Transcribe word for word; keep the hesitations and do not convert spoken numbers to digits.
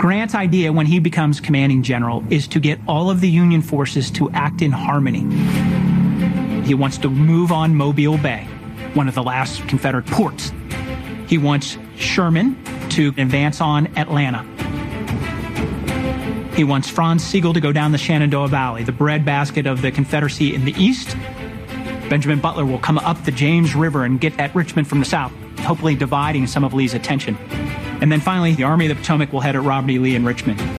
Grant's idea when he becomes commanding general is to get all of the Union forces to act in harmony. He wants to move on Mobile Bay, one of the last Confederate ports. He wants Sherman to advance on Atlanta. He wants Franz Sigel to go down the Shenandoah Valley, the breadbasket of the Confederacy in the east. Benjamin Butler will come up the James River and get at Richmond from the south, hopefully dividing some of Lee's attention. And then finally, the Army of the Potomac will head at Robert E. Lee in Richmond.